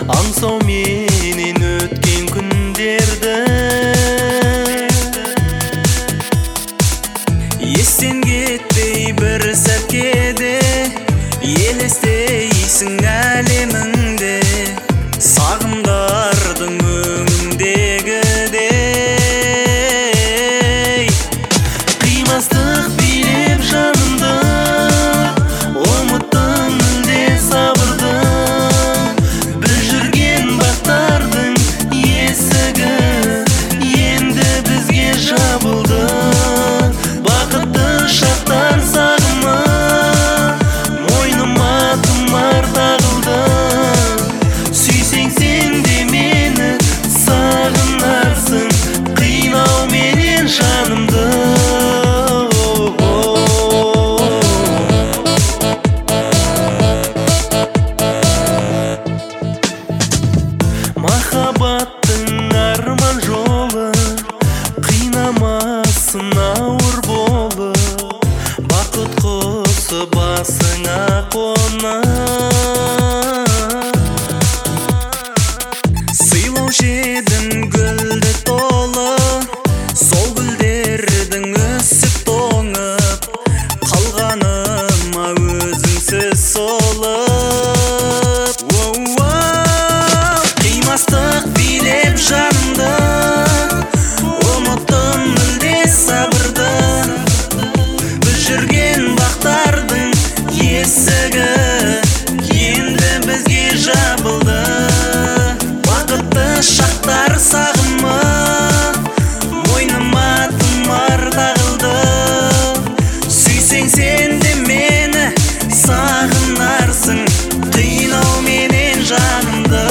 аңсау менен өткен күндерді естен кетпей бір сәтке де елестейсің әлеміңде сағымдардың өңіндегідей қимастық билеп жанымды ұмыттың мүлде сабырды біз жүрген бақтардың есігі енді бізге жабылды бақытты шақтар сағымы мойныма тұмар тағылды сүйсең сен де мені сағынарсың қинауменен жанымды махаббаттың арман жолы қинамасын ауыр болып бақыт құсы басыңа қонар сыйлаушы едің гүлді толы сол гүлдердің өсіп тоңып қалғаныма өзіңсіз солып қимастық билеп жанымды ұмыттым мүлде сабырды біз жүрген бақтардың есігі енді бізге жабылды бақытты шақтар сағымы мойныма тұмар тағылды сүйсең сен де мені сағынарсың қинауменен жанымды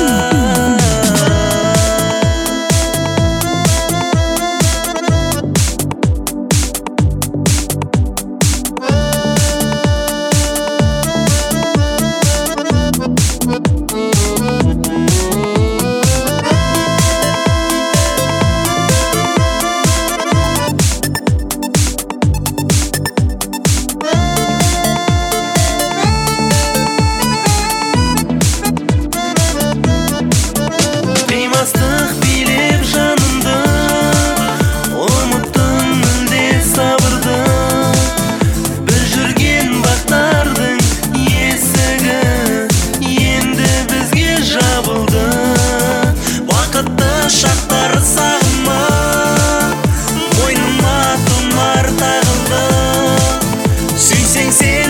қимастық билеп жанымды ұмыттым мүлде сабырды біз жүрген бақтардың есігі енді бізге жабылды бақытты шақтар сағымы мойныма тұмар тағылды сүйсең сен